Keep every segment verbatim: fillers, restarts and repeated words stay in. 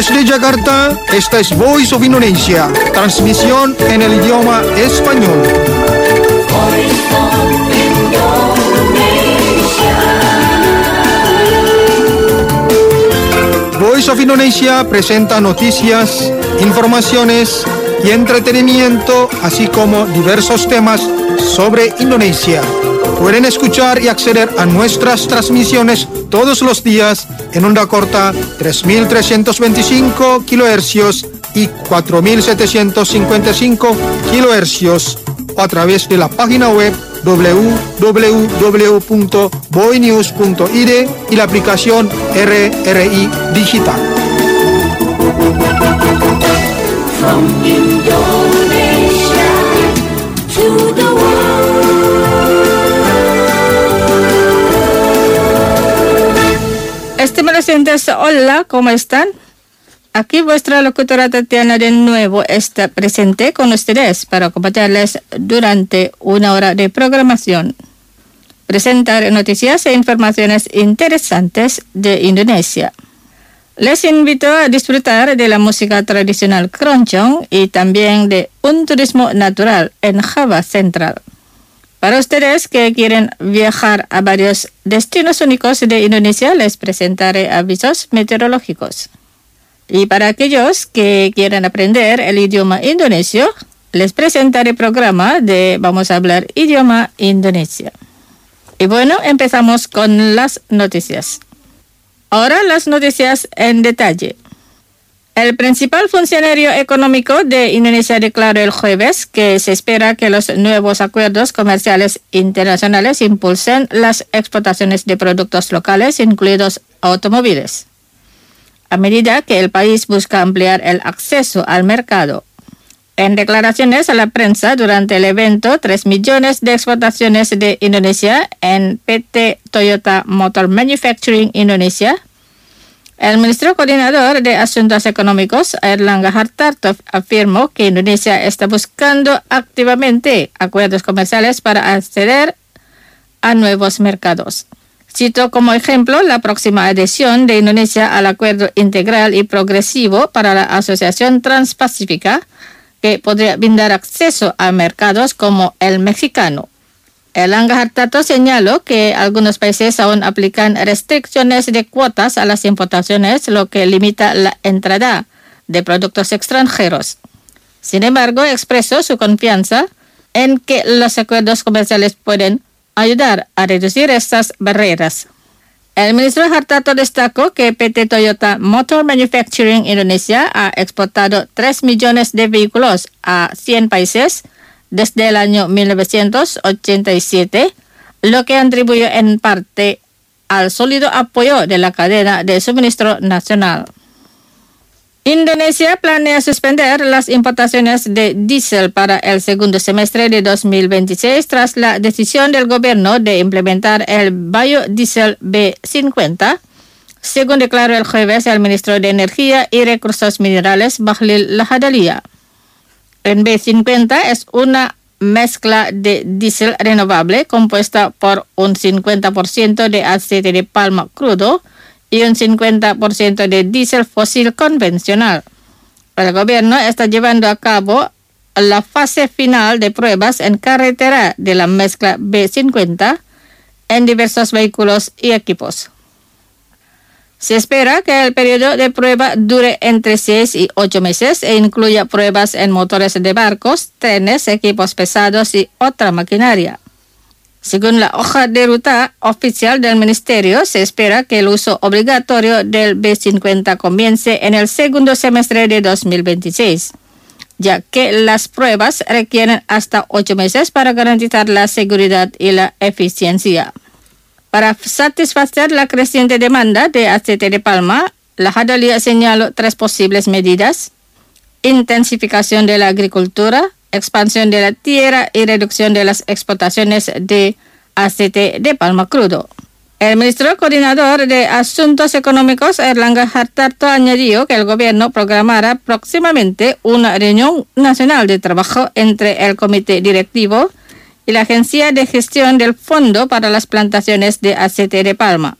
Desde Jakarta, esta es Voice of Indonesia, transmisión en el idioma español. Voice of Indonesia presenta noticias, informaciones y entretenimiento, así como diversos temas sobre Indonesia. Pueden escuchar y acceder a nuestras transmisiones todos los días en onda corta tres mil trescientos veinticinco kilohercios y cuatro mil setecientos cincuenta y cinco kilohercios o a través de la página web doble u doble u doble u punto boinews punto i d y la aplicación R R I Digital. From Indonesia to the world. Estimados oyentes, hola, ¿cómo están? Aquí vuestra locutora Tatiana de nuevo está presente con ustedes para acompañarles durante una hora de programación. Presentar noticias e informaciones interesantes de Indonesia. Les invito a disfrutar de la música tradicional keroncong y también de un turismo natural en Java Central. Para ustedes que quieren viajar a varios destinos únicos de Indonesia, les presentaré avisos meteorológicos. Y para aquellos que quieren aprender el idioma indonesio, les presentaré el programa de Vamos a hablar idioma Indonesia. Y bueno, empezamos con las noticias. Ahora las noticias en detalle. El principal funcionario económico de Indonesia declaró el jueves que se espera que los nuevos acuerdos comerciales internacionales impulsen las exportaciones de productos locales, incluidos automóviles, a medida que el país busca ampliar el acceso al mercado. En declaraciones a la prensa durante el evento tres millones de exportaciones de Indonesia en P T Toyota Motor Manufacturing Indonesia, el ministro coordinador de Asuntos Económicos, Airlangga Hartarto, afirmó que Indonesia está buscando activamente acuerdos comerciales para acceder a nuevos mercados. Cito como ejemplo la próxima adhesión de Indonesia al Acuerdo Integral y Progresivo para la Asociación Transpacífica, que podría brindar acceso a mercados como el mexicano. Airlangga Hartarto señaló que algunos países aún aplican restricciones de cuotas a las importaciones, lo que limita la entrada de productos extranjeros. Sin embargo, expresó su confianza en que los acuerdos comerciales pueden ayudar a reducir estas barreras. El ministro Hartarto destacó que P T Toyota Motor Manufacturing Indonesia ha exportado tres millones de vehículos a cien países desde el año mil novecientos ochenta y siete, lo que atribuye en parte al sólido apoyo de la cadena de suministro nacional. Indonesia planea suspender las importaciones de diésel para el segundo semestre de dos mil veintiséis tras la decisión del gobierno de implementar el biodiesel B cincuenta, según declaró el jueves el ministro de Energía y Recursos Minerales, Bahlil Lahadalia. El B cincuenta es una mezcla de diésel renovable compuesta por un cincuenta por ciento de aceite de palma crudo y un cincuenta por ciento de diésel fósil convencional. El gobierno está llevando a cabo la fase final de pruebas en carretera de la mezcla B cincuenta en diversos vehículos y equipos. Se espera que el periodo de prueba dure entre seis y ocho meses e incluya pruebas en motores de barcos, trenes, equipos pesados y otra maquinaria. Según la hoja de ruta oficial del ministerio, se espera que el uso obligatorio del B cincuenta comience en el segundo semestre de dos mil veintiséis, ya que las pruebas requieren hasta ocho meses para garantizar la seguridad y la eficiencia. Para satisfacer la creciente demanda de aceite de palma, Lahadalia señaló tres posibles medidas: intensificación de la agricultura, expansión de la tierra y reducción de las exportaciones de aceite de palma crudo. El ministro coordinador de Asuntos Económicos, Airlangga Hartarto, añadió que el gobierno programará próximamente una reunión nacional de trabajo entre el comité directivo y la Agencia de Gestión del Fondo para las Plantaciones de Aceite de Palma,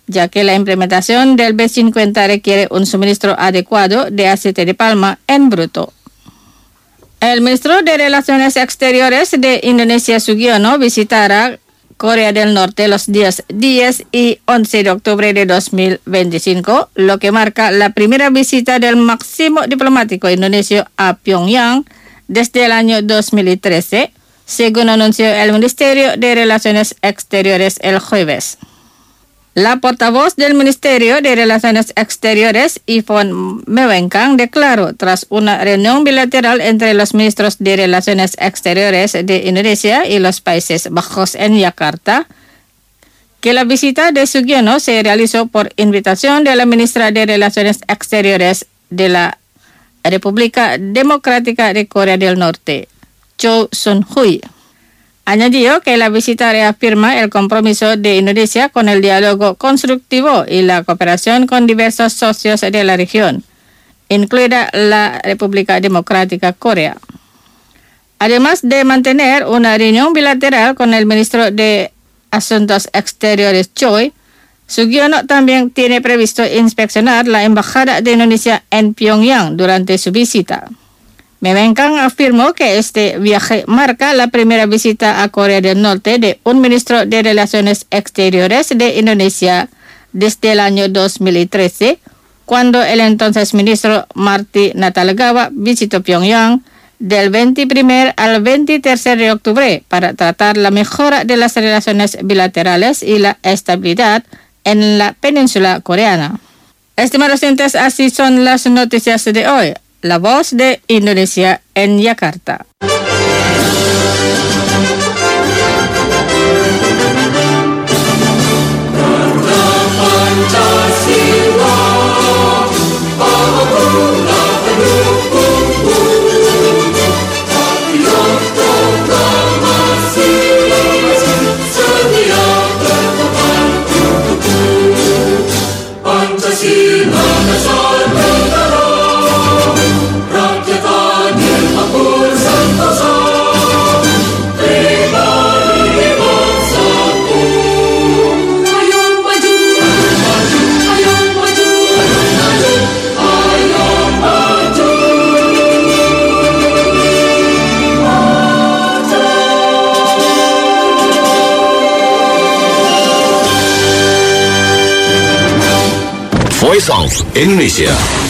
ya que la implementación del B cincuenta requiere un suministro adecuado de aceite de palma en bruto. El ministro de Relaciones Exteriores de Indonesia, Sugiono, visitará Corea del Norte los días diez y once de octubre de dos mil veinticinco, lo que marca la primera visita del máximo diplomático indonesio a Pyongyang desde el año dos mil trece, según anunció el Ministerio de Relaciones Exteriores el jueves. La portavoz del Ministerio de Relaciones Exteriores, Yvonne Mewenkang, declaró tras una reunión bilateral entre los ministros de Relaciones Exteriores de Indonesia y los Países Bajos en Yakarta que la visita de Sugiono se realizó por invitación de la ministra de Relaciones Exteriores de la República Democrática de Corea del Norte, Cho Sun-hui. Añadió que la visita reafirma el compromiso de Indonesia con el diálogo constructivo y la cooperación con diversos socios de la región, incluida la República Democrática Corea. Además de mantener una reunión bilateral con el ministro de Asuntos Exteriores Choi, Sugiono también tiene previsto inspeccionar la embajada de Indonesia en Pyongyang durante su visita. Mewenkang afirmó que este viaje marca la primera visita a Corea del Norte de un ministro de Relaciones Exteriores de Indonesia desde el año dos mil trece, cuando el entonces ministro Marty Natalegawa visitó Pyongyang del veintiprimer al veintitrés de octubre para tratar la mejora de las relaciones bilaterales y la estabilidad en la península coreana. Estimados oyentes, así son las noticias de hoy. La Voz de Indonesia en Yakarta. Voice of Indonesia.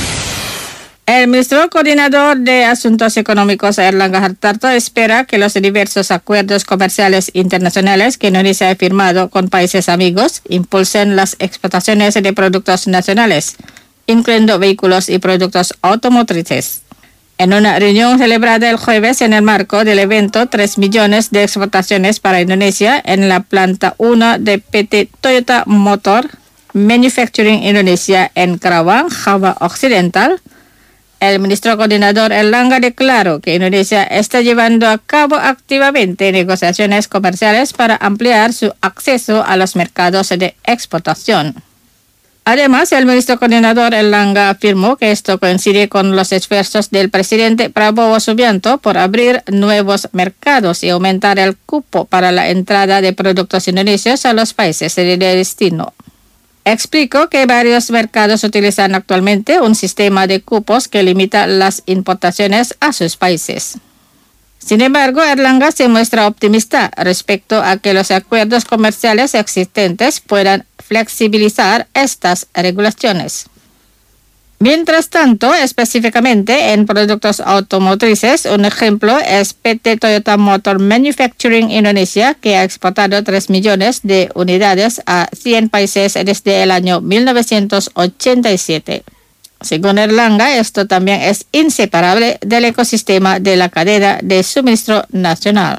El ministro coordinador de Asuntos Económicos, Airlangga Hartarto, espera que los diversos acuerdos comerciales internacionales que Indonesia ha firmado con países amigos impulsen las exportaciones de productos nacionales, incluyendo vehículos y productos automotrices. En una reunión celebrada el jueves en el marco del evento tres millones de exportaciones para Indonesia en la planta uno de P T Toyota Motor Manufacturing Indonesia en Karawang, Java Occidental, el ministro coordinador Airlangga declaró que Indonesia está llevando a cabo activamente negociaciones comerciales para ampliar su acceso a los mercados de exportación. Además, el ministro coordinador Airlangga afirmó que esto coincide con los esfuerzos del presidente Prabowo Subianto por abrir nuevos mercados y aumentar el cupo para la entrada de productos indonesios a los países de destino. Explicó que varios mercados utilizan actualmente un sistema de cupos que limita las importaciones a sus países. Sin embargo, Airlangga se muestra optimista respecto a que los acuerdos comerciales existentes puedan flexibilizar estas regulaciones. Mientras tanto, específicamente en productos automotrices, un ejemplo es P T Toyota Motor Manufacturing Indonesia, que ha exportado tres millones de unidades a cien países desde el año mil novecientos ochenta y siete. Según Airlangga, esto también es inseparable del ecosistema de la cadena de suministro nacional.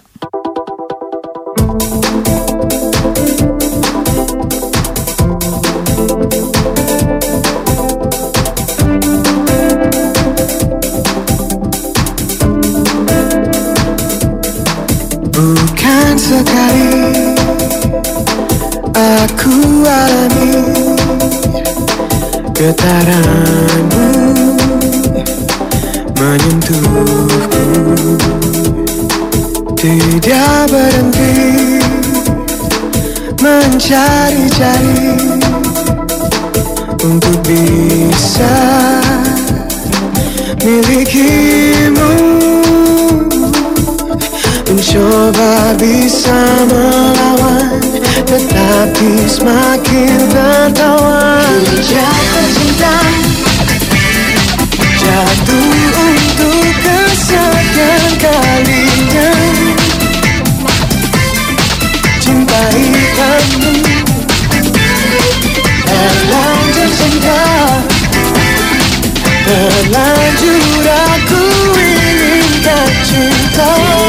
Bukan sekali aku alami getaranmu menyentuhku, tidak berhenti mencari-cari untuk bisa milikimu. Mencoba bisa melawan, tetapi semakin tertawan. Jatuh cinta, jatuh untuk kesekian kalinya. Cintai kamu, terlanjur cinta, terlanjur aku inginkan cinta.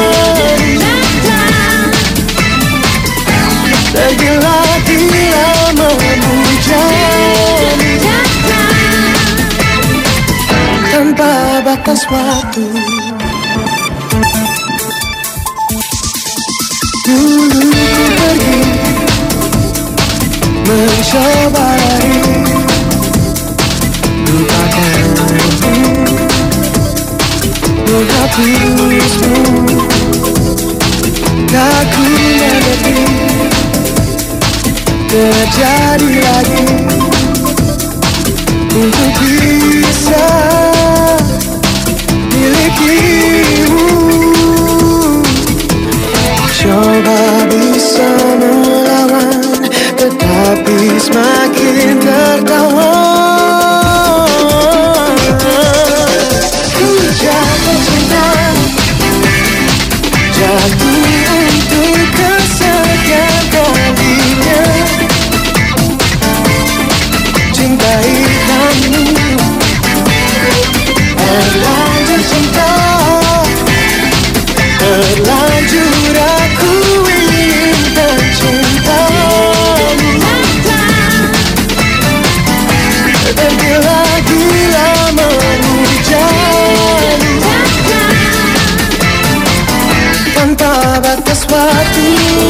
Tergila-gila memujani tanpa batas waktu. Dulu ku pergi mencoba lari, lupakanmu, menghapusmu. Tak ku mengerti terjadi lagi untuk bisa milikimu. Coba bisa melawan, tetapi semakin tertawan. Ku jatuh cinta, jatuh untuk kesekian kalinya. Cintai kamu, terlanjur cinta, terlanjur aku inginkan cintamu. Tergila-gila memujani tanpa batas waktu.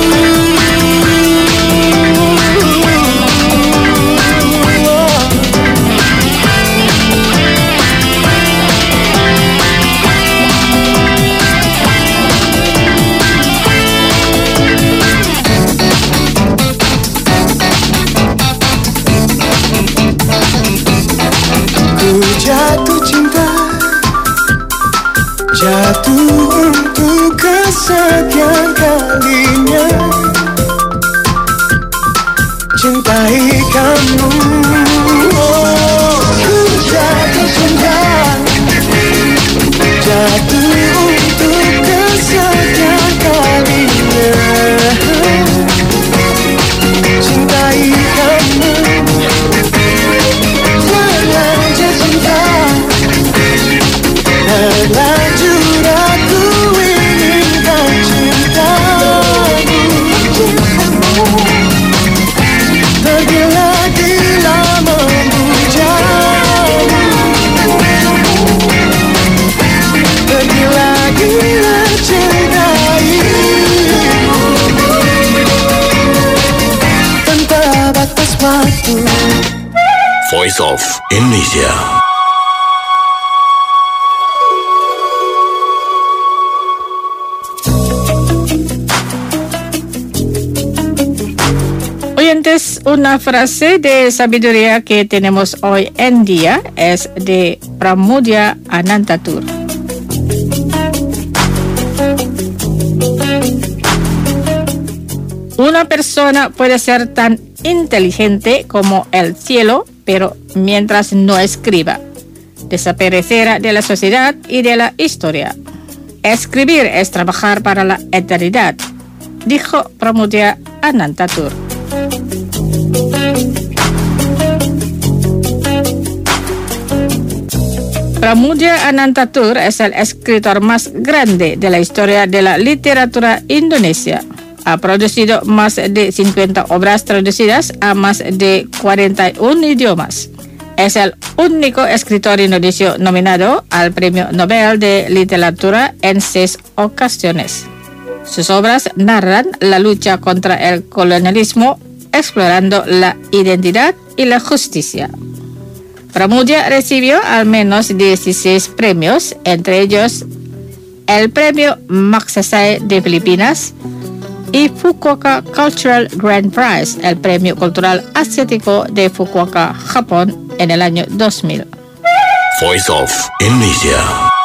Jatuh cinta, jatuh untuk kesekian kalinya. Cintai kamu, oh, ku jatuh cinta, jatuh untuk kesekian kalinya. Cintai kamu, terlanjur aku inginkan cintamu. Tergila-gila memujani, tergila-gila cintaimu tanpa batas waktu. Voice of Indonesia. Oyentes, una frase de sabiduría que tenemos hoy en día es de Pramudya Anantatur. Una persona puede ser tan inteligente como el cielo, pero mientras no escriba, desaparecerá de la sociedad y de la historia. Escribir es trabajar para la eternidad, dijo Pramudya Anantatur. Pramudya Anantatur es el escritor más grande de la historia de la literatura indonesia. Ha producido más de cincuenta obras traducidas a más de cuarenta y uno idiomas. Es el único escritor indonesio nominado al Premio Nobel de Literatura en seis ocasiones. Sus obras narran la lucha contra el colonialismo, explorando la identidad y la justicia. Pramudya recibió al menos dieciséis premios, entre ellos el Premio Magsaysay de Filipinas, y Fukuoka Cultural Grand Prize, el premio cultural asiático de Fukuoka, Japón, en el año dos mil. Voice of Indonesia.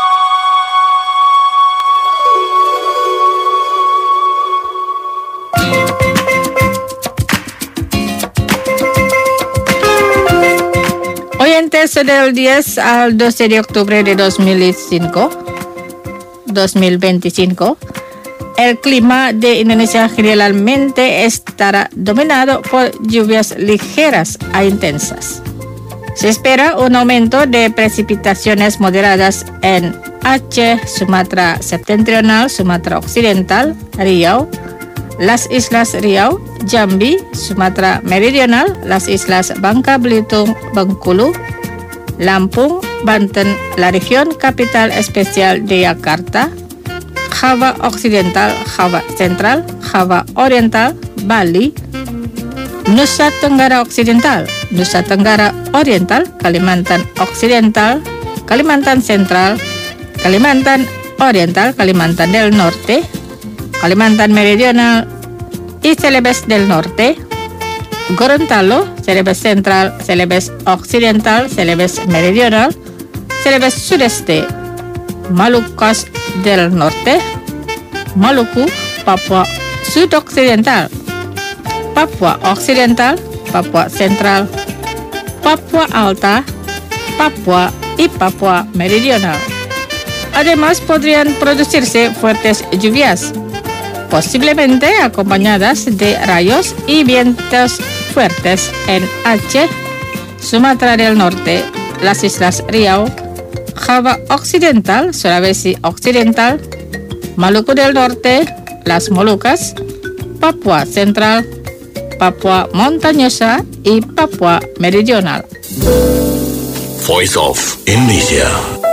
Oyentes, del diez al doce de octubre de dos mil cinco, dos mil veinticinco, el clima de Indonesia generalmente estará dominado por lluvias ligeras a intensas. Se espera un aumento de precipitaciones moderadas en Aceh, Sumatra Septentrional, Sumatra Occidental, Riau, las Islas Riau, Jambi, Sumatra Meridional, las Islas Bangka Belitung, Bengkulu, Lampung, Banten, la región capital especial de Yakarta, Java Occidental, Java Central, Java Oriental, Bali, Nusa Tenggara Occidental, Nusa Tenggara Oriental, Kalimantan Occidental, Kalimantan Central, Kalimantan Oriental, Kalimantan del Norte, Kalimantan Meridional y Celebes del Norte, Gorontalo, Celebes Central, Celebes Occidental, Celebes Meridional, Celebes Sudeste, Malucas del Norte, Maluku, Papua Sudoccidental, Papua Occidental, Papua Central, Papua Alta, Papua y Papua Meridional. Además, podrían producirse fuertes lluvias, posiblemente acompañadas de rayos y vientos fuertes en Aceh, Sumatra del Norte, las Islas Riau, Java Occidental, Sulawesi Occidental, Maluku del Norte, las Molucas, Papua Central, Papua Montañosa y Papua Meridional. Voice of Indonesia.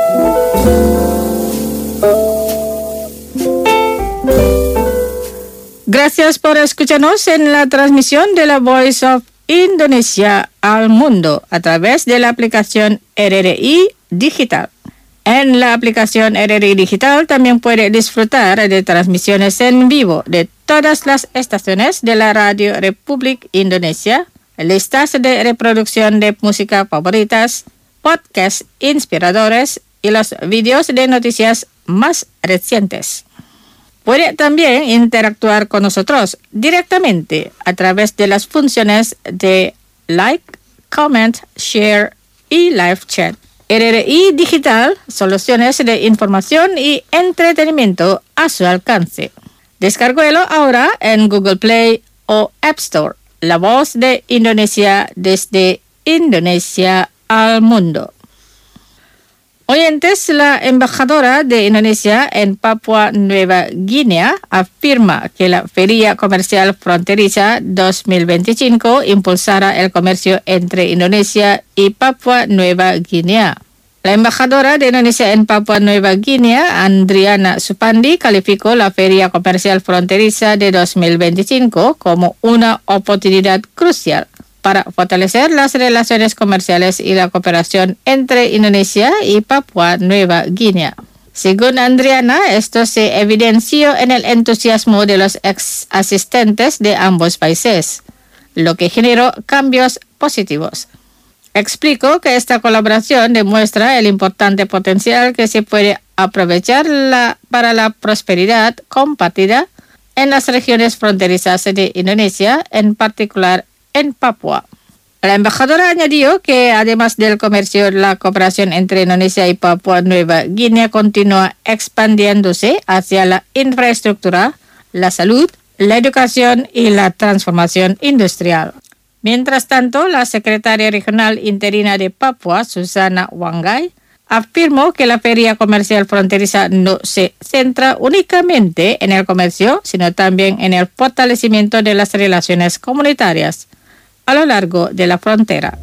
Gracias por escucharnos en la transmisión de la Voice of Indonesia al mundo a través de la aplicación R R I Digital. En la aplicación R R I Digital también puede disfrutar de transmisiones en vivo de todas las estaciones de la Radio Republik Indonesia, listas de reproducción de música favoritas, podcasts inspiradores y los videos de noticias más recientes. Puede también interactuar con nosotros directamente a través de las funciones de like, comment, share y live chat. R R I Digital, soluciones de información y entretenimiento a su alcance. Descárguelo ahora en Google Play o App Store. La Voz de Indonesia desde Indonesia al mundo. Oyentes, la embajadora de Indonesia en Papua Nueva Guinea afirma que la Feria Comercial Fronteriza dos mil veinticinco impulsará el comercio entre Indonesia y Papua Nueva Guinea. La embajadora de Indonesia en Papua Nueva Guinea, Andriana Supandi, calificó la Feria Comercial Fronteriza de dos mil veinticinco como una oportunidad crucial para fortalecer las relaciones comerciales y la cooperación entre Indonesia y Papua Nueva Guinea. Según Andriana, esto se evidenció en el entusiasmo de los ex asistentes de ambos países, lo que generó cambios positivos. Explicó que esta colaboración demuestra el importante potencial que se puede aprovechar la, para la prosperidad compartida en las regiones fronterizas de Indonesia, en particular en Papua. La embajadora añadió que además del comercio, la cooperación entre Indonesia y Papua Nueva Guinea continúa expandiéndose hacia la infraestructura, la salud, la educación y la transformación industrial. Mientras tanto, la secretaria regional interina de Papua, Susana Wanggai, afirmó que la Feria Comercial Fronteriza no se centra únicamente en el comercio, sino también en el fortalecimiento de las relaciones comunitarias a lo largo de la frontera.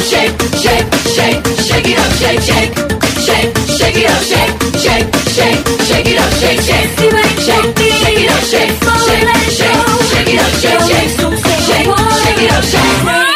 shake, shake, shake, shake it up, shake, shake, shake, shake it up, shake, shake, shake, shake it up, shake, shake, shake, shake it up, shake, shake, shake, shake it up, shake, shake, shake, shake it up, shake.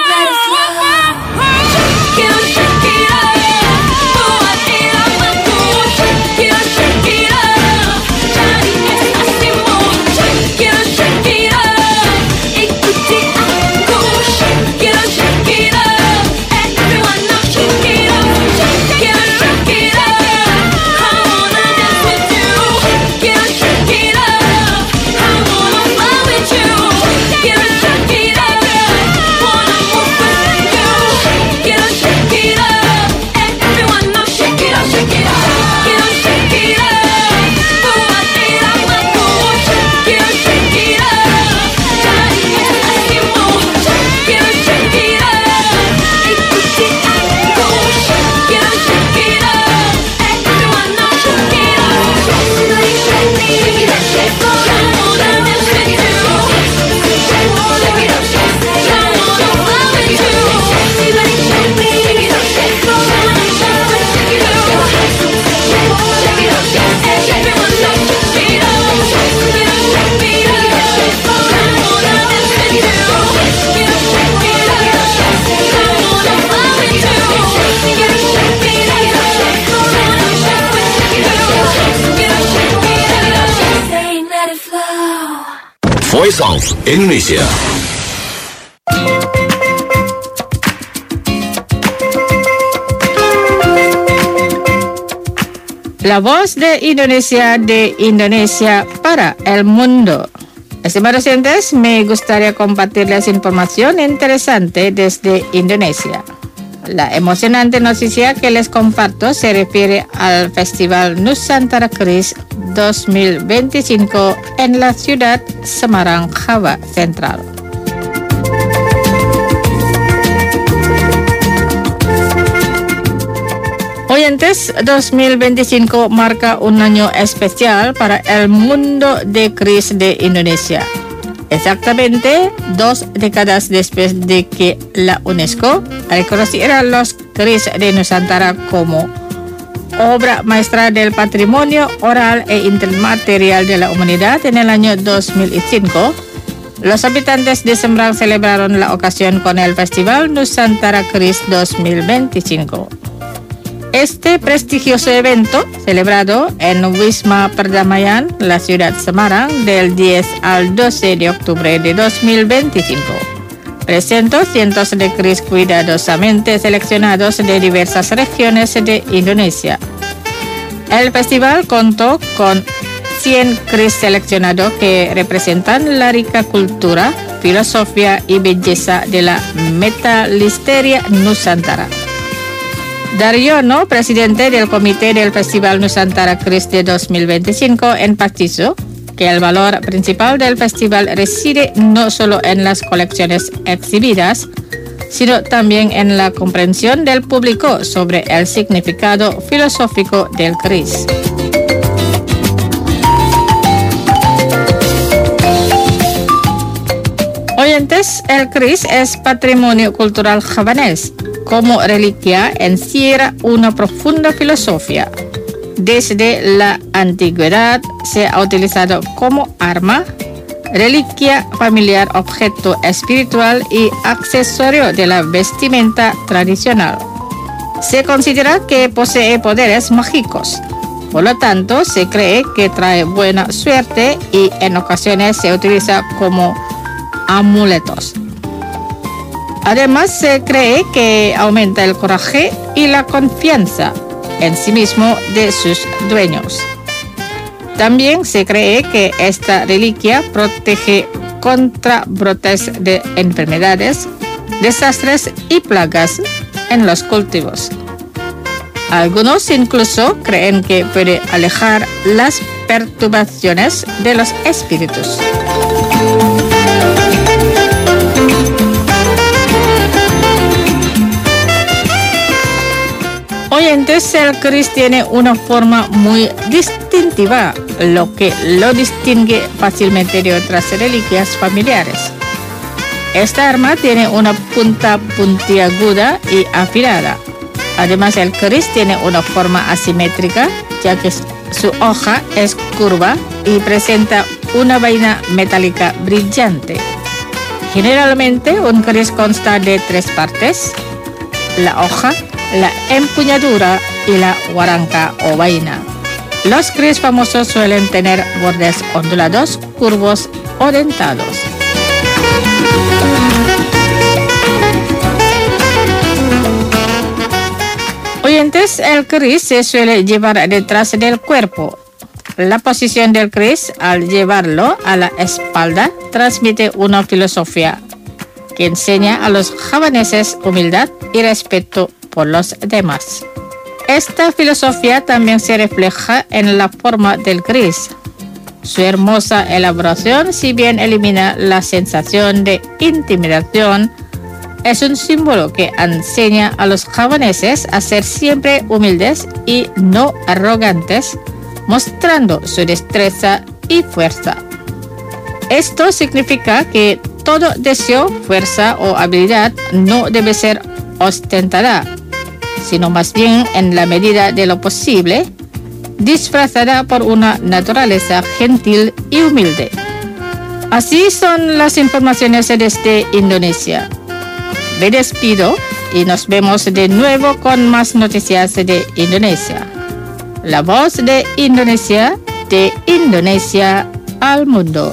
Voice of Indonesia. La voz de Indonesia de Indonesia para el mundo. Estimados oyentes, me gustaría compartirles información interesante desde Indonesia. La emocionante noticia que les comparto se refiere al Festival Nusantara Keris dos mil veinticinco en la ciudad Semarang, Java Central. Oyentes, dos mil veinticinco marca un año especial para el mundo de keris de Indonesia. Exactamente dos décadas después de que la UNESCO reconociera los keris de Nusantara como obra maestra del patrimonio oral e inmaterial de la humanidad en el año dos mil cinco, los habitantes de Semarang celebraron la ocasión con el Festival Nusantara Keris dos mil veinticinco. Este prestigioso evento, celebrado en Wisma Perdamaian, la ciudad Semarang, del diez al doce de octubre de dos mil veinticinco, presentó cientos de keris cuidadosamente seleccionados de diversas regiones de Indonesia. El festival contó con cien keris seleccionados que representan la rica cultura, filosofía y belleza de la metalisteria Nusantara. Daryono, presidente del comité del Festival Nusantara Keris de dos mil veinticinco, enfatizó que el valor principal del festival reside no solo en las colecciones exhibidas, sino también en la comprensión del público sobre el significado filosófico del keris. Oyentes, el keris es patrimonio cultural javanés. Como reliquia encierra una profunda filosofía. Desde la antigüedad se ha utilizado como arma, reliquia familiar, objeto espiritual y accesorio de la vestimenta tradicional. Se considera que posee poderes mágicos. Por lo tanto, se cree que trae buena suerte y en ocasiones se utiliza como amuletos. Además, se cree que aumenta el coraje y la confianza en sí mismo de sus dueños. También se cree que esta reliquia protege contra brotes de enfermedades, desastres y plagas en los cultivos. Algunos incluso creen que puede alejar las perturbaciones de los espíritus. Oyentes, el keris tiene una forma muy distintiva, lo que lo distingue fácilmente de otras reliquias familiares. Esta arma tiene una punta puntiaguda y afilada. Además, el keris tiene una forma asimétrica, ya que su hoja es curva y presenta una vaina metálica brillante. Generalmente, un keris consta de tres partes: la hoja, la empuñadura y la guaranca o vaina. Los keris famosos suelen tener bordes ondulados, curvos o dentados. Oyentes, el keris se suele llevar detrás del cuerpo. La posición del keris, al llevarlo a la espalda, transmite una filosofía que enseña a los javaneses humildad y respeto por los demás. Esta filosofía también se refleja en la forma del keris. Su hermosa elaboración, si bien elimina la sensación de intimidación, es un símbolo que enseña a los javaneses a ser siempre humildes y no arrogantes, mostrando su destreza y fuerza. Esto significa que todo deseo, fuerza o habilidad no debe ser ostentada, sino más bien, en la medida de lo posible, disfrazada por una naturaleza gentil y humilde. Así son las informaciones desde Indonesia. Me despido y nos vemos de nuevo con más noticias de Indonesia. La voz de Indonesia, de Indonesia al mundo.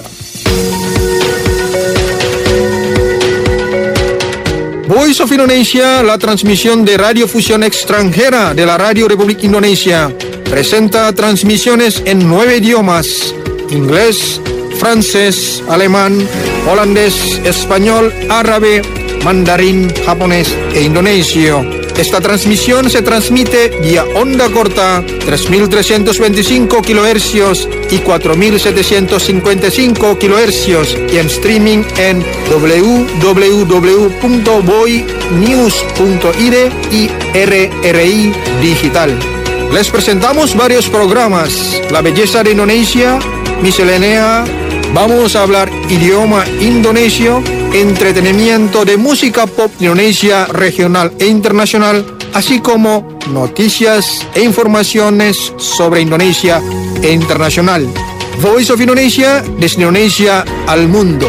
Voice of Indonesia, la transmisión de radiofusión extranjera de la Radio Republik Indonesia, presenta transmisiones en nueve idiomas: inglés, francés, alemán, holandés, español, árabe, mandarín, japonés e indonesio. Esta transmisión se transmite vía onda corta tres mil trescientos veinticinco kilohercios y cuatro mil setecientos cincuenta y cinco kilohercios y en streaming en w w w punto boy news punto i d y R R I Digital. Les presentamos varios programas: La belleza de Indonesia, Miscelánea, vamos a hablar idioma indonesio, entretenimiento de música pop Indonesia regional e internacional, así como noticias e informaciones sobre Indonesia e internacional. Voice of Indonesia, desde Indonesia al mundo.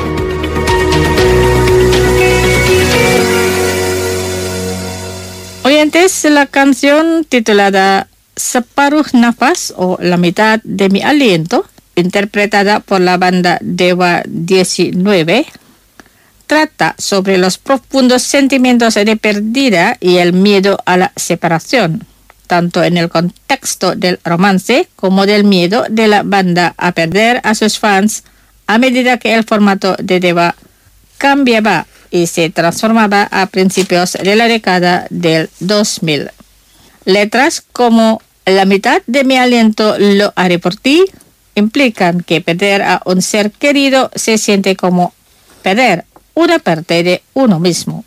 Oyentes, la canción titulada Separuh Nafas o La mitad de mi aliento, interpretada por la banda Dewa diecinueve, trata sobre los profundos sentimientos de pérdida y el miedo a la separación, tanto en el contexto del romance como del miedo de la banda a perder a sus fans a medida que el formato de Dewa cambiaba y se transformaba a principios de la década del dos mil. Letras como La mitad de mi aliento lo haré por ti implican que perder a un ser querido se siente como perder una parte de uno mismo.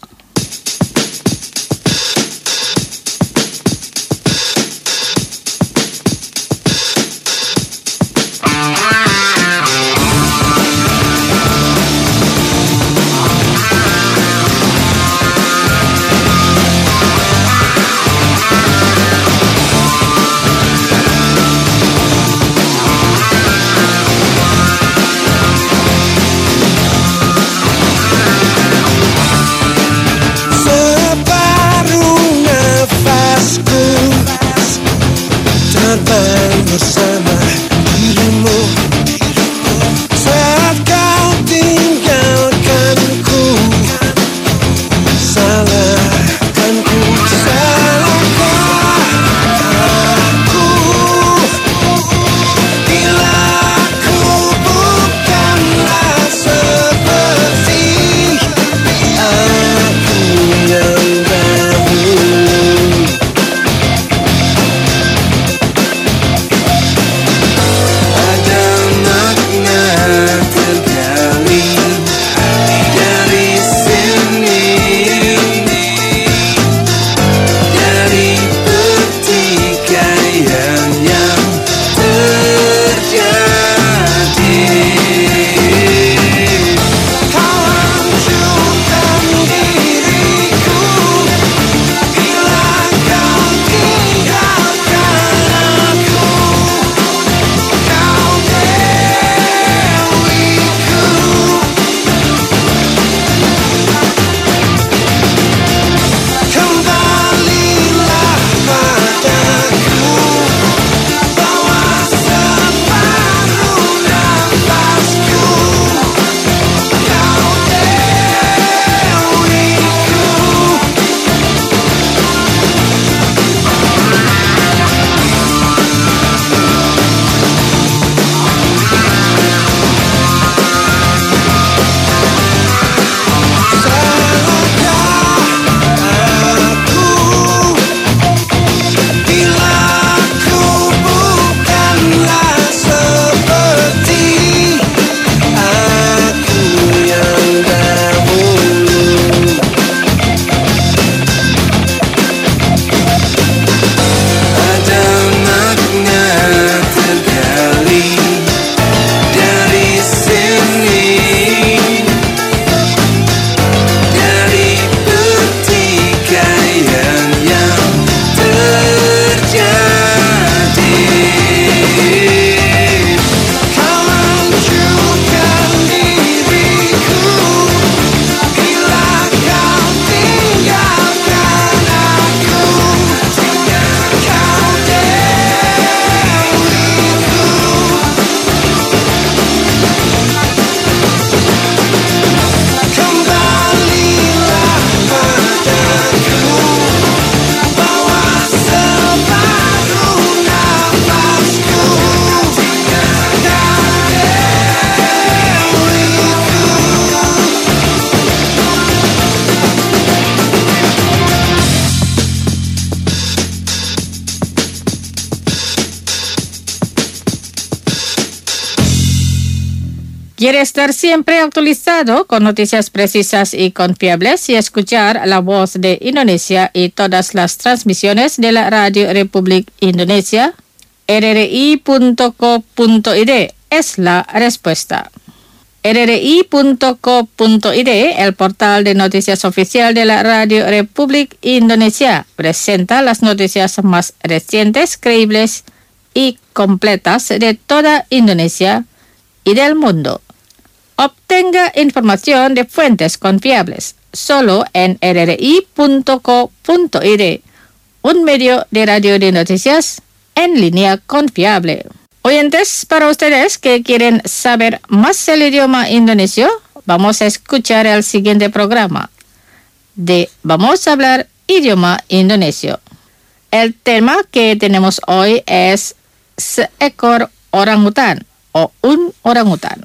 ¿Quiere estar siempre actualizado con noticias precisas y confiables y escuchar la voz de Indonesia y todas las transmisiones de la Radio Republik Indonesia? R R I punto co punto I D es la respuesta. R R I punto co punto I D, el portal de noticias oficial de la Radio Republik Indonesia, presenta las noticias más recientes, creíbles y completas de toda Indonesia y del mundo. Obtenga información de fuentes confiables solo en R R I punto co punto I D, un medio de radio de noticias en línea confiable. Oyentes, para ustedes que quieren saber más el idioma indonesio, vamos a escuchar el siguiente programa de Vamos a hablar idioma indonesio. El tema que tenemos hoy es seekor orangutan o un orangutan.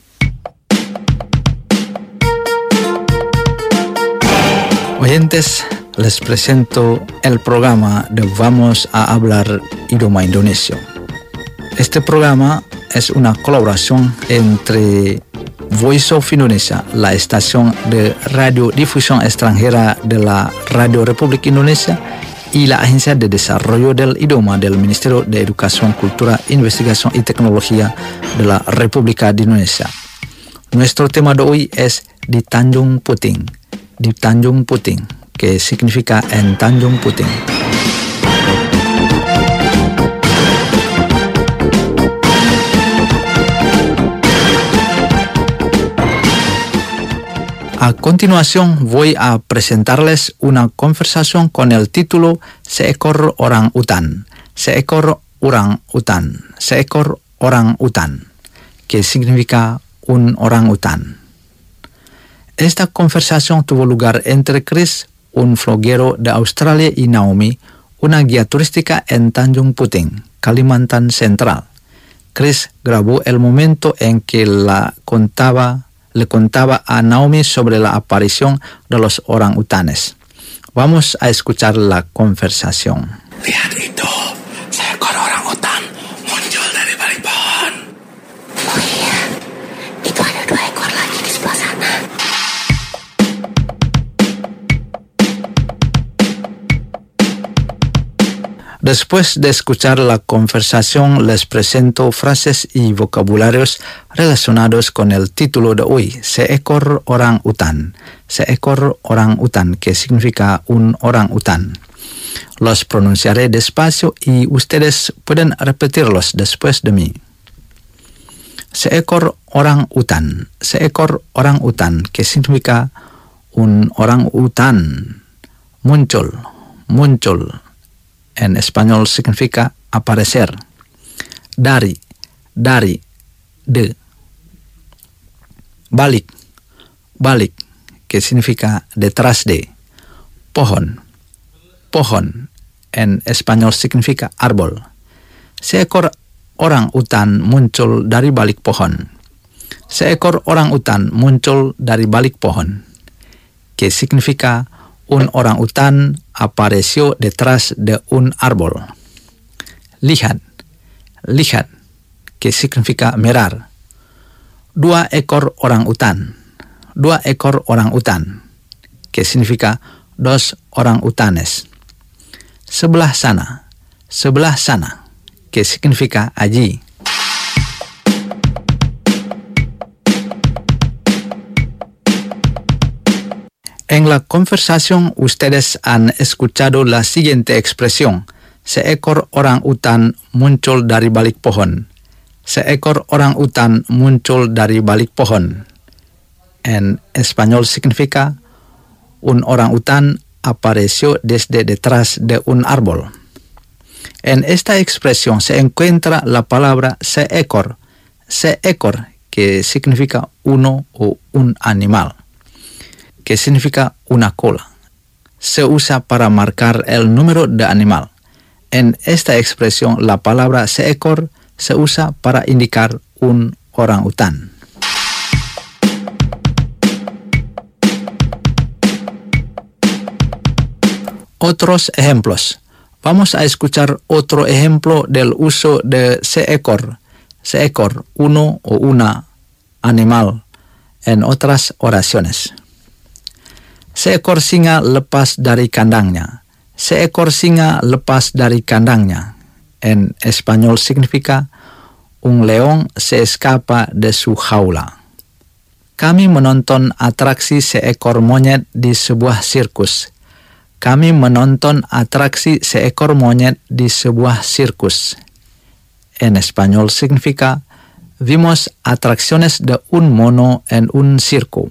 Oyentes, les presento el programa de Vamos a hablar idioma indonesio. Este programa es una colaboración entre Voice of Indonesia, la estación de radiodifusión extranjera de la Radio Republik Indonesia, y la Agencia de Desarrollo del Idioma del Ministerio de Educación, Cultura, Investigación y Tecnología de la República de Indonesia. Nuestro tema de hoy es di Tanjung Puting. Di Tanjung Puting, que significa en Tanjung Puting. A continuación voy a presentarles una conversación con el título Seekor Orang Utan. Seekor Orang Utan. Seekor Orang Utan, que significa un orangután. Esta conversación tuvo lugar entre Chris, un vloguero de Australia, y Naomi, una guía turística en Tanjung Puting, Kalimantan Central. Chris grabó el momento en que la contaba, le contaba a Naomi sobre la aparición de los orangutanes. Vamos a escuchar la conversación. Lihat itu, seekor orangutan muncul dari balik pohon. Oh iya, itu ada dua ekor lagi di sebelah sana. Después de escuchar la conversación, les presento frases y vocabularios relacionados con el título de hoy, Seekor Orang Utan. Seekor Orang Utan, que significa un orangután. Los pronunciaré despacio y ustedes pueden repetirlos después de mí. Seekor Orang Utan. Seekor Orang Utan, que significa un orangután. Muncul, muncul. En español significa aparecer. Dari, dari, de. Balik, balik, que significa detrás de. Pohon, pohon. En español significa árbol. Seekor orang utan muncul dari balik pohon. Seekor orang utan muncul dari balik pohon, que significa un orangután apareció detrás de un árbol. Lihat, lihat, que significa mirar. Dua ekor orangután, dua ekor orangután, que significa dos orangutanes. Sebelah sana, sebelah sana, que significa allí. En la conversación ustedes han escuchado la siguiente expresión: seekor orang utan muncul dari balik pohon. Seekor orang utan muncul dari balik pohon. En español significa un orangután apareció desde detrás de un árbol. En esta expresión se encuentra la palabra seekor, seekor, que significa uno o un animal, que significa una cola. Se usa para marcar el número de animal. En esta expresión, la palabra seekor se usa para indicar un orangután. Otros ejemplos. Vamos a escuchar otro ejemplo del uso de seekor. Seekor, uno o una animal, En otras oraciones. Seekor singa lepas dari kandangnya. Seekor singa lepas dari kandangnya. En español significa un león se escapa de su jaula. Kami menonton atraksi seekor monyet di sebuah sirkus. Kami menonton atraksi seekor monyet di sebuah sirkus. En español significa vimos atracciones de un mono en un circo.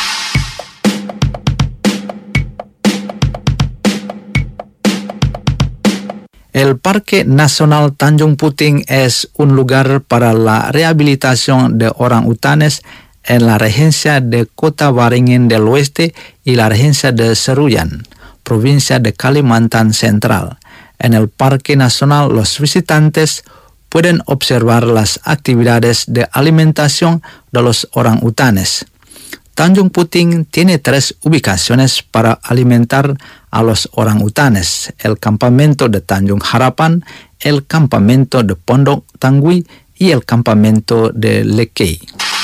El Parque Nacional Tanjung Puting es un lugar para la rehabilitación de orangutanes en la regencia de Kota Waringin del Oeste y la regencia de Seruyan, provincia de Kalimantan Central. En el Parque Nacional los visitantes pueden observar las actividades de alimentación de los orangutanes. Tanjung Puting tiene tres ubicaciones para alimentar a los orangutanes: el campamento de Tanjung Harapan, el campamento de Pondok Tangui y el campamento de Lekei.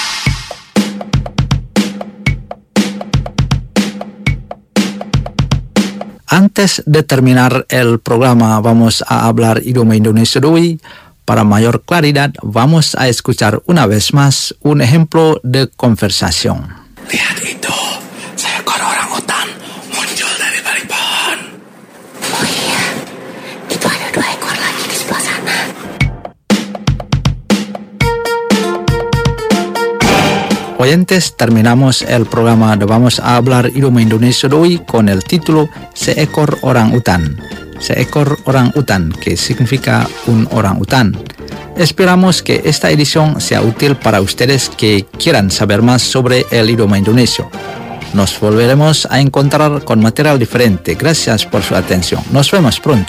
Antes de terminar el programa, vamos a hablar idioma Indonesia de hoy. Para mayor claridad, vamos a escuchar una vez más un ejemplo de conversación. Lihat itu, seekor orangutan muncul dari balik pohon. Oh iya, itu ada dua ekor lagi di sebelah sana. Oyentes, terminamos el programa de Vamos a hablar idioma Indonesia de hoy con el título Seekor Orangutan. Seekor orangutan, que significa un orangután. Esperamos que esta edición sea útil para ustedes que quieran saber más sobre el idioma indonesio. Nos volveremos a encontrar con material diferente. Gracias por su atención. Nos vemos pronto.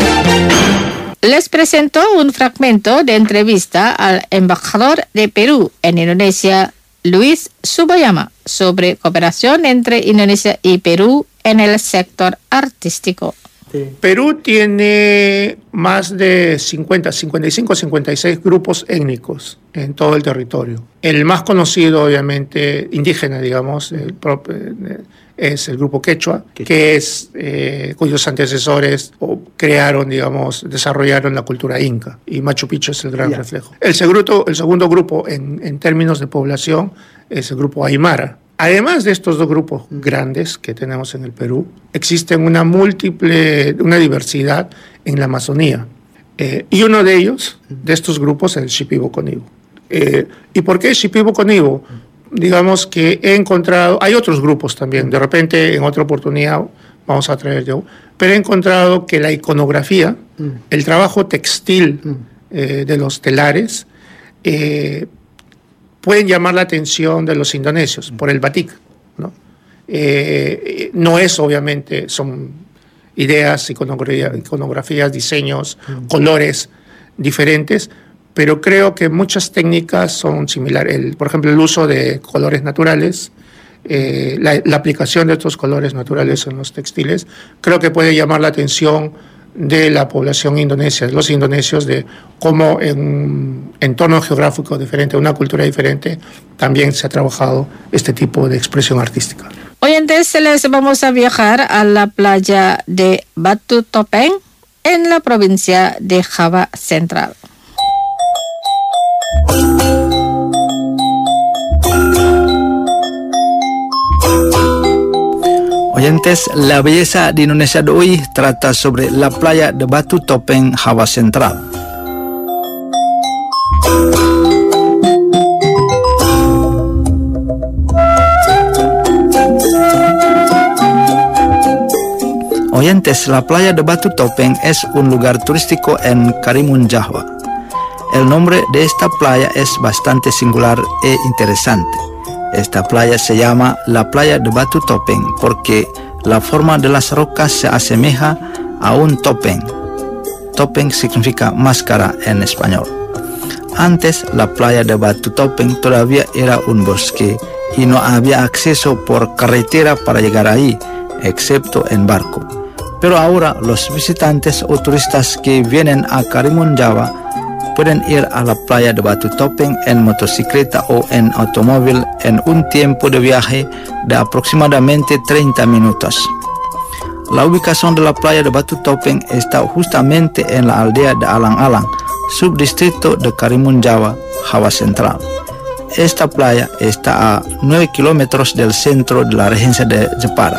Les presento un fragmento de entrevista al embajador de Perú en Indonesia, Luis Subayama, sobre cooperación entre Indonesia y Perú en el sector artístico. Perú tiene más de cincuenta, cincuenta y cinco, cincuenta y seis grupos étnicos en todo el territorio. El más conocido, obviamente, indígena, digamos, el propio, es el grupo quechua, que es eh, cuyos antecesores crearon, digamos, desarrollaron la cultura inca, y Machu Picchu es el gran yeah. reflejo. El segundo, el segundo grupo en, en términos de población es el grupo aymara. Además de estos dos grupos grandes que tenemos en el Perú, existen una múltiple, una diversidad en la Amazonía. Eh, y uno de ellos, de estos grupos, es el Shipibo-Conibo. Eh, ¿Y por qué Shipibo-Conibo? Digamos que he encontrado, hay otros grupos también, de repente en otra oportunidad vamos a traer yo, pero he encontrado que la iconografía, el trabajo textil eh, de los telares, eh, pueden llamar la atención de los indonesios por el batik, ¿no? Eh, no es, obviamente, son ideas, iconografías, iconografías diseños, mm. colores diferentes, pero creo que muchas técnicas son similares. El, por ejemplo, el uso de colores naturales, eh, la, la aplicación de estos colores naturales en los textiles, creo que puede llamar la atención de la población indonesia, de los indonesios, de cómo en un entorno geográfico diferente, una cultura diferente, también se ha trabajado este tipo de expresión artística. Oyentes, les vamos a viajar a la playa de Batu Topeng en la provincia de Java Central. Oyentes, la belleza de Indonesia de hoy trata sobre la playa de Batu Topeng, Java Central. Oyentes, la playa de Batu Topeng es un lugar turístico en Karimun Jawa. El nombre de esta playa es bastante singular e interesante. Esta playa se llama la playa de Batu Topeng porque la forma de las rocas se asemeja a un topeng. Topeng significa máscara en español. Antes, la playa de Batu Topeng todavía era un bosque y no había acceso por carretera para llegar ahí, excepto en barco. Pero ahora los visitantes o turistas que vienen a Karimun Jawa pueden ir a la playa de Batu Topeng en motocicleta o en automóvil en un tiempo de viaje de aproximadamente treinta minutos. La ubicación de la playa de Batu Topeng está justamente en la aldea de Alang-Alang, subdistrito de Karimun Jawa, Java Central. Esta playa está a nueve kilómetros del centro de la regencia de Jepara.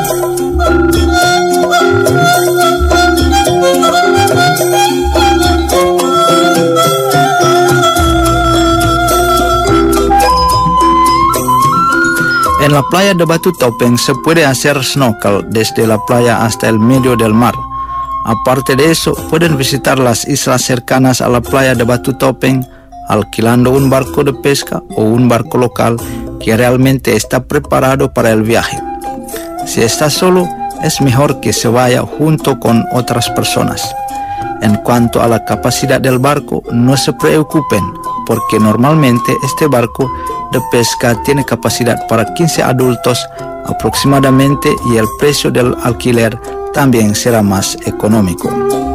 En la playa de Batu Topeng se puede hacer snorkel desde la playa hasta el medio del mar. Aparte de eso, pueden visitar las islas cercanas a la playa de Batu Topeng, alquilando un barco de pesca o un barco local que realmente está preparado para el viaje. Si está solo, es mejor que se vaya junto con otras personas. En cuanto a la capacidad del barco, no se preocupen, porque normalmente este barco de pesca tiene capacidad para quince adultos aproximadamente y el precio del alquiler también será más económico.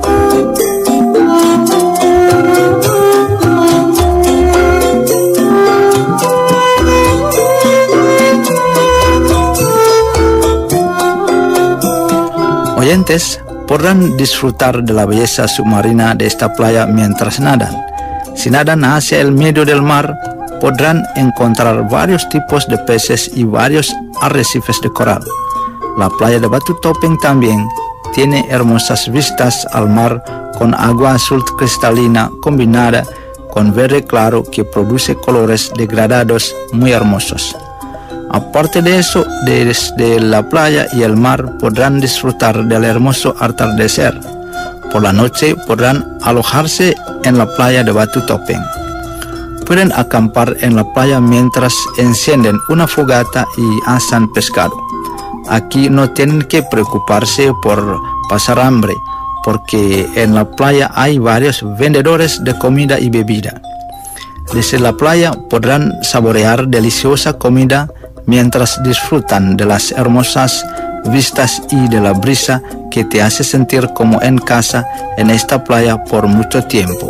Oyentes podrán disfrutar de la belleza submarina de esta playa mientras nadan. Si nadan hacia el medio del mar, podrán encontrar varios tipos de peces y varios arrecifes de coral. La playa de Batu Topeng también tiene hermosas vistas al mar con agua azul cristalina combinada con verde claro que produce colores degradados muy hermosos. Aparte de eso, desde la playa y el mar podrán disfrutar del hermoso atardecer. Por la noche podrán alojarse en la playa de Batu Topeng. Pueden acampar en la playa mientras encienden una fogata y asan pescado. Aquí no tienen que preocuparse por pasar hambre, porque en la playa hay varios vendedores de comida y bebida. Desde la playa podrán saborear deliciosa comida mientras disfrutan de las hermosas vistas y de la brisa que te hace sentir como en casa en esta playa por mucho tiempo.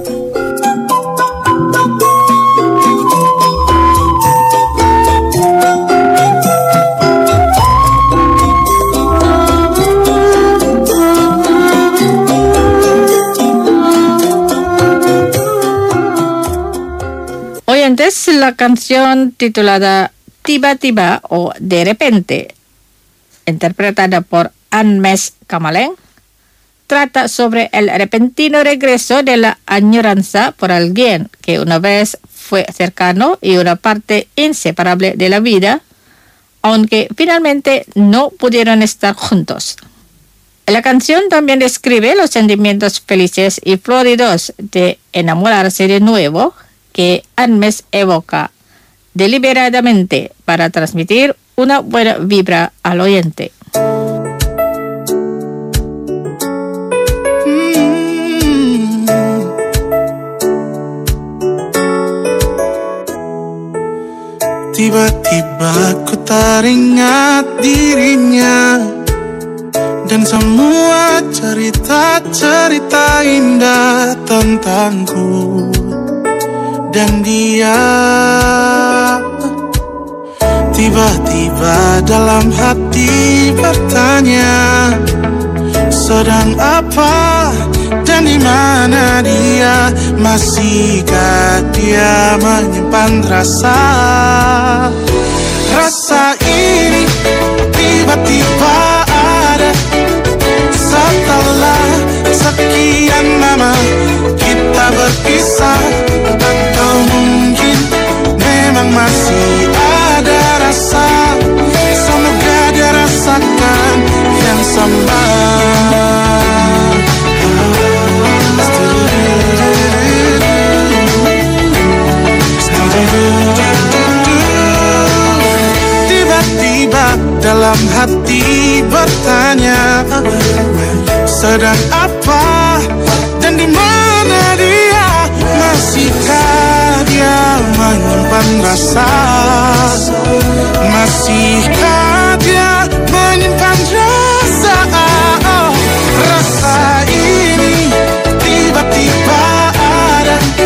Oyentes, la canción titulada Tiba-Tiba o De Repente, interpretada por Anmes Kamaleng, trata sobre el repentino regreso de la añoranza por alguien que una vez fue cercano y una parte inseparable de la vida, aunque finalmente no pudieron estar juntos. La canción también describe los sentimientos felices y floridos de enamorarse de nuevo que Anmes evoca deliberadamente para transmitir una buena vibra al oyente. Tiba-tiba ku teringat dirinya dan semua cerita-cerita indah tentangku dan dia. Tiba-tiba dalam hati bertanya, sedang apa dan di mana dia? Masihkah dia menyimpan rasa? Rasa ini tiba-tiba ada setelah sekian lama kita berpisah. Atau mungkin memang masih ada rasa, semoga dia rasakan yang sama. Tiba-tiba dalam hati bertanya, sedang apa dan di mana dia? Masihkah dia menyimpan rasa? Masihkah dia menyimpan rasa? Oh, rasa ini tiba-tiba ada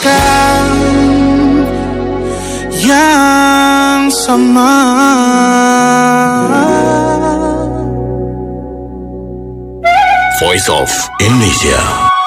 rasakan yang sama. Voice of Indonesia.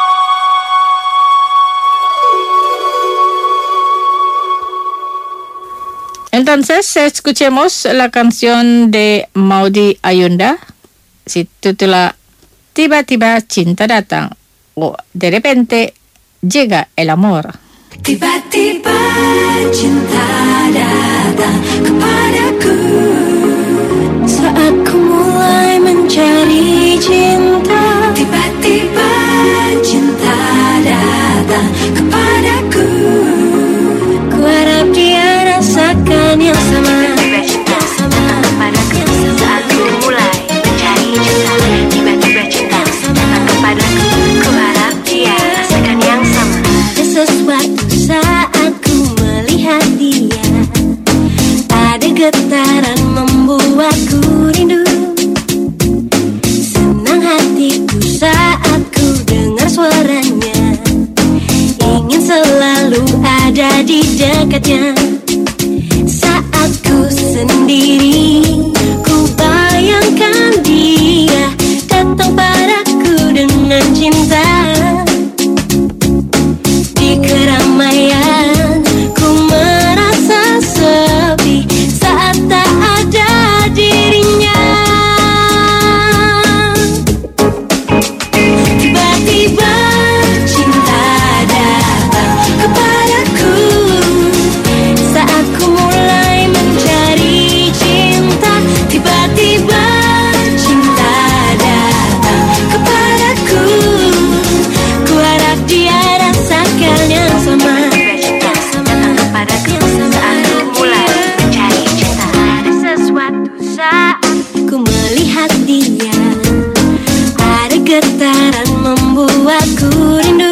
Entonces escuchemos la canción de Maudy Ayunda, se titula Tiba-tiba cinta datang o de repente llega el amor. Tiba-tiba cinta datang kepadaku saat ku mulai mencari cinta. Tiba-tiba cinta datang kepadaku, ku harap dia rasakan yang sama. Tiba-tiba cinta datang kepadaku saat ku mulai mencari cinta. Tiba-tiba cinta datang kepadaku, ku harap dia rasakan yang sama. Ada sesuatu saat ku melihat dia, ada getaran membuatku rindu. Senang hatiku saat ku dengar suaranya, ingin selalu ada di dekatnya. Saat ku sendiri, ku bayangkan dia datang padaku dengan cinta. Di keramaian ku merasa sepi saat tak ada dirinya. Tiba-tiba cinta datang kepadaku saat ku mulai mencari cinta. Tiba-tiba cinta datang kepadaku, ku harap dia rasakan yang sama. Cinta datang kepadaku saat ku mulai mencari cinta. Ada sesuatu saat ku melihat dia, ada getaran membuatku rindu.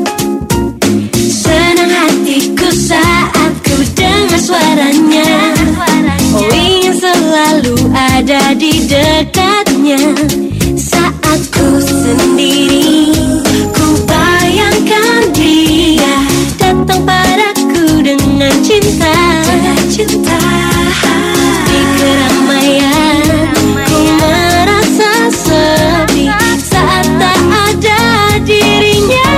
Senang hatiku saat ku dengar suaranya, oh ingin selalu ada di dekatnya. Saat ku sendiri, ku bayangkan dia datang padaku dengan cinta. Cinta di keramaian ku merasa sepi saat tak ada dirinya.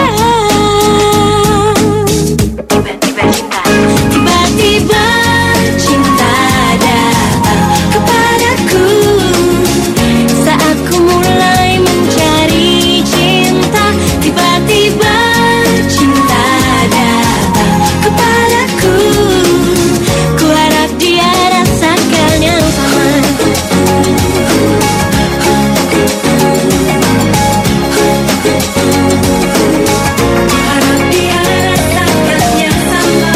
Tiba-tiba cinta, tiba-tiba cinta datang kepadaku saat ku mulai mencari cinta. Tiba-tiba cinta datang kepadaku, ku harap dia rasakan yang sama. Harap dia rasakan yang sama.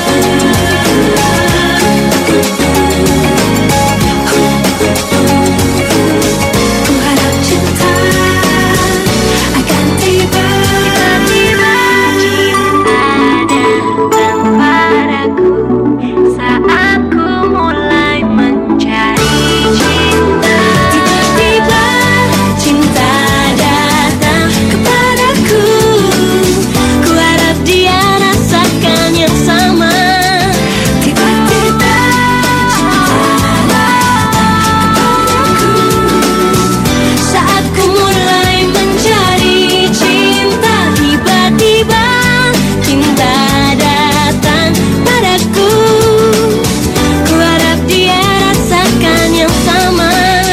Ku harap cinta akan tiba. Tiba-tiba cinta datang padaku saat ku mulai mencari cinta. Tiba-tiba cinta datang kepadaku, ku harap dia rasakan yang sama. Tiba-tiba cinta datang kepadaku saat ku mulai mencari cinta. Tiba-tiba cinta datang padaku, ku harap dia rasakan yang sama.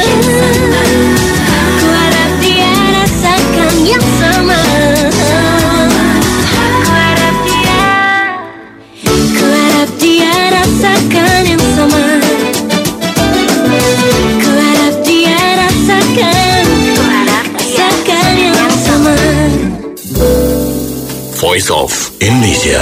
Ku harap dia rasakan yang sama. Ku harap dia, ku harap dia rasakan yang sama. Ku harap dia rasakan, ku harap rasakan yang sama. Voice of Indonesia.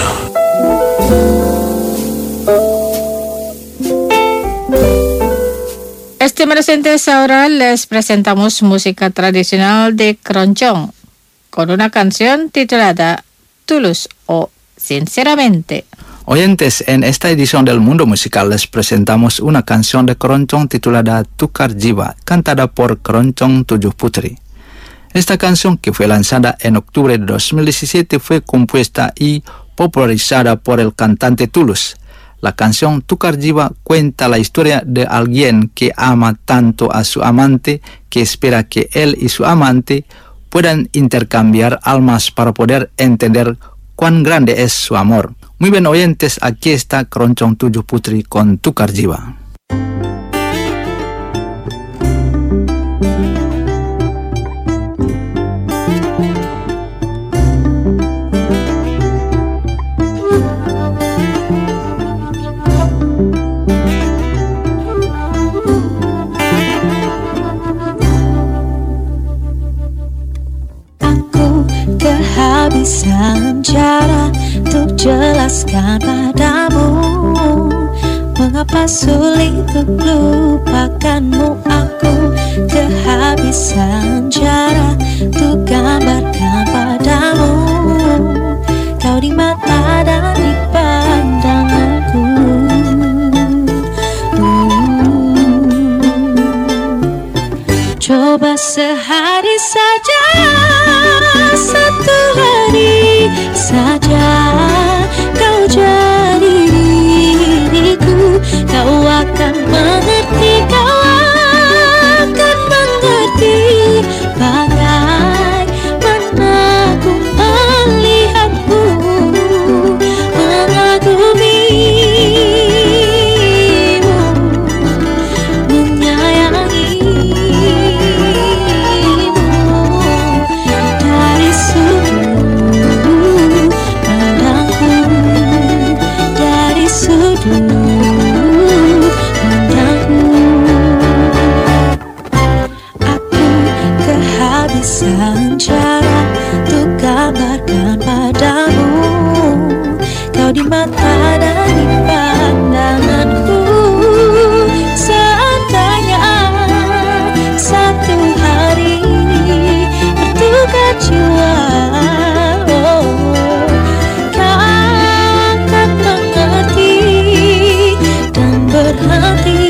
Estimados oyentes, ahora les presentamos música tradicional de Keroncong con una canción titulada Tulus o Sinceramente. Oyentes, en esta edición del Mundo Musical les presentamos una canción de Keroncong titulada Tukar Jiwa, cantada por Keroncong Tujuh Putri. Esta canción, que fue lanzada en octubre de dos mil diecisiete, fue compuesta y popularizada por el cantante Tulus. La canción Tukar Jiwa cuenta la historia de alguien que ama tanto a su amante que espera que él y su amante puedan intercambiar almas para poder entender cuán grande es su amor. Muy bien, oyentes, aquí está Keroncong Tujuh Putri con Tukar Jiwa. Kehabisan cara untuk jelaskan padamu mengapa sulit untuk lupakanmu. Aku kehabisan cara untuk gambarkan padamu kau di mata dan di pandanganku. Coba sehari saja, satu hari saja kau jadi diriku, kau akan mengerti, kau akan mengerti bagaimana ku melihatmu, mengagumimu, menyayangimu. Dari sudut pandangku, dari sudut pandangku, aku kehabisan cara untuk gambarkan padamu kau di mata dan di pandanganku. Seandainya satu hari bertukar jiwa, oh, kau akan mengerti dan berhenti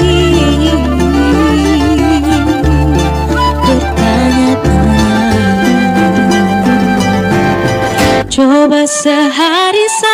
bertanya-tanya. Coba sehari saja,